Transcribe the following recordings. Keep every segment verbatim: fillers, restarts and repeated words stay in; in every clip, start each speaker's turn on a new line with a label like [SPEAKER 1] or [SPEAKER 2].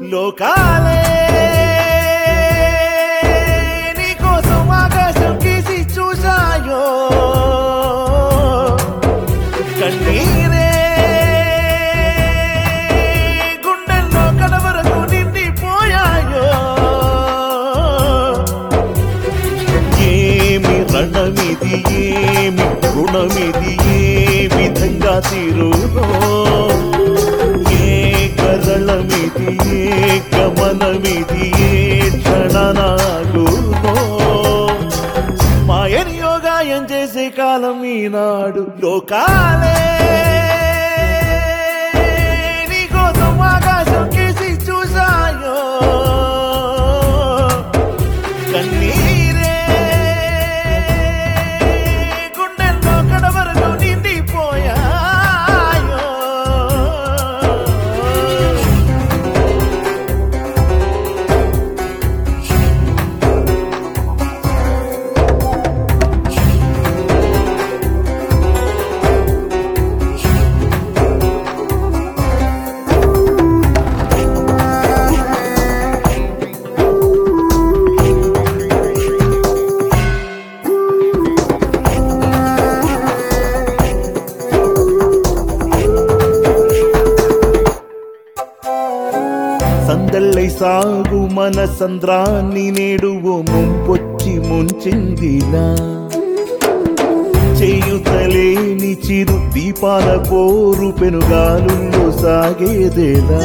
[SPEAKER 1] లోకాలే నీకోసం ఆకాశం గీసి చూశాయో కన్నీరే గుండెల్లో కడవరకు నిండిపోయాయో ఏమి రణమిది ఏమి రుణమిది ఏ విధంగా తీరునో కరళమిది ఏ గమనమిది ఏ క్షణనాగునో మాయని యోగాయం చేసే కాలం ఈనాడు లోకాలే నీకోసం ఆకాశం కేసి చూశాయో కన్నీరే గుండెల్లో కడవరకు నిండిపోయా సందల్లై సాగు మన సంద్రాన్ని నేడు ఓ ముంపొచ్చి ముంచిందిలా చేయుతలేని చిరు దీపాల పోరు పెనుగాలుల్లో సాగేదేలా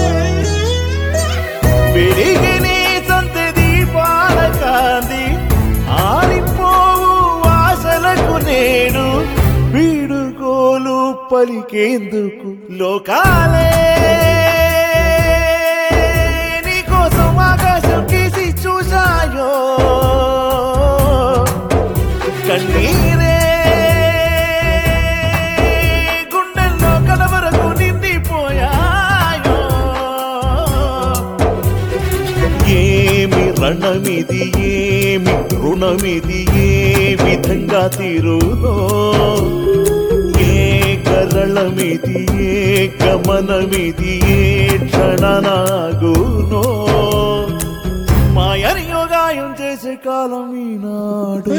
[SPEAKER 1] పెరిగినే సంత దీపాల కాంది ఆరిపోవు ఆశలకు నేను వీడుకోలు పలికేందుకు లోకాలే ఆకాశం గీసి చూశాయో కన్నీరే గుండెల్లో కడవరకు నిండిపోయాయో ఏమి రణమిది ఏమి రుణమిది ఏ విధంగా తీరునో ఏ కరళమిది ఏ గమనమిది ఏ క్షణనాగునో మాయని యోగాయం చేసే కాలం ఈనాడు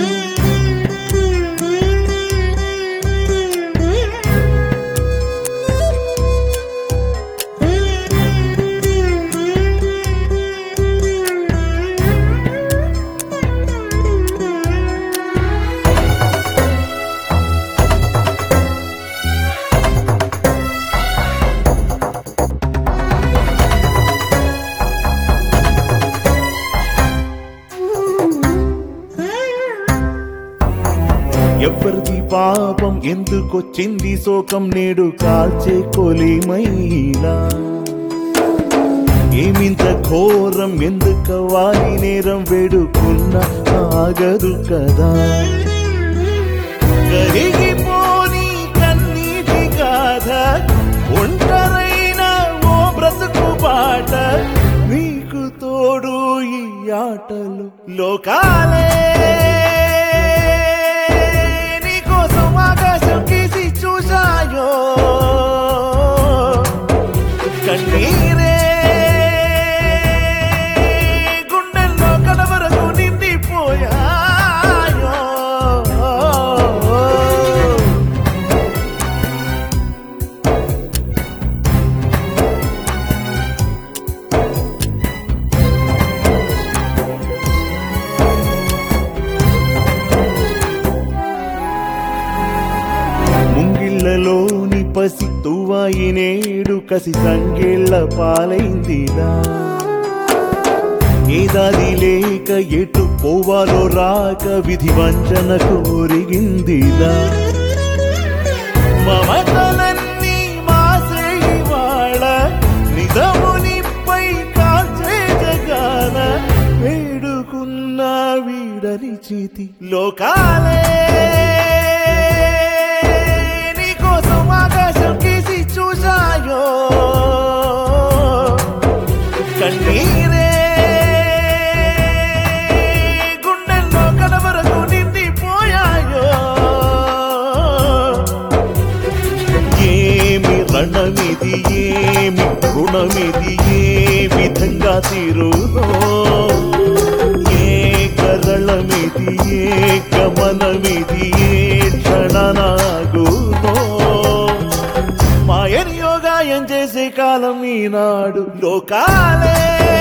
[SPEAKER 1] ఎవరిది పాపం ఎందుకొచ్చింది శోకం నేడు కాల్చే కొలిమైలా ఏమింత ఘోరం ఎందుకు వారి నేరం వేడుకున్న ఆగదు కదా కరిగిపోని కన్నీటి గాథ ఒంటరైన ఓ బ్రతుకు బాట నీకు తోడు ఈ ఆటలు లోకాలే ఆకాశం గీసి చూశాయో కన్నీరే గుండెల్లో కడవరకు నిండిపోయాయో ముంగిళ్ళలోని పసి తువ్వాయి నేడు కసి సంగేళ్ల పాలైందిలా ఏదాది లేక ఎటు పోవాలో రాక విధి వంచన కోరిగిందిలా మమతలన్నీ మాసే ఇవాళ నిజమునిపై కాల్చే జగాన వేడుకున్న వీడని చేతి లోకాలే ఆకాశం గీసి చూశాయో కన్నీరే గుండెల్లో కడవరకు నిండిపోయాయో ఏమి రణమిది ఏమి రుణమిది ఏ విధంగా తీరునో ఏ కరళమిది ఏ గమనమిది ఏ క్షణనాగునో మాయని యోగాయం చేసే కాలం ఈనాడు లోకాలే